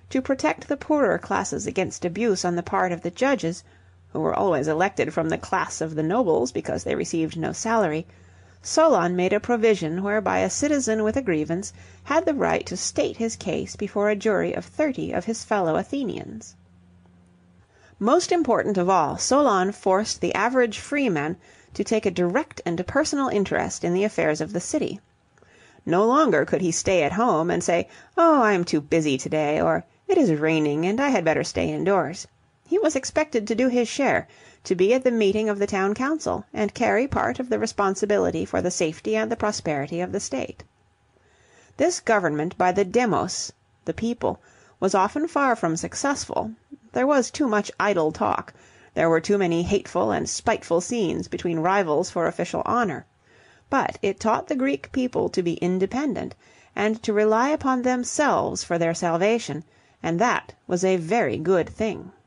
to protect the poorer classes against abuse on the part of the judges, who were always elected from the class of the nobles because they received no salary, Solon made a provision whereby a citizen with a grievance had the right to state his case before a jury of 30 of his fellow Athenians. Most important of all, Solon forced the average freeman to take a direct and personal interest in the affairs of the city. No longer could he stay at home and say, "Oh, I am too busy today," or "It is raining and I had better stay indoors." He was expected to do his share, to be at the meeting of the town council, and carry part of the responsibility for the safety and the prosperity of the state. This government by the demos, the people, was often far from successful. There was too much idle talk, there were too many hateful and spiteful scenes between rivals for official honor. But it taught the Greek people to be independent, and to rely upon themselves for their salvation, and that was a very good thing.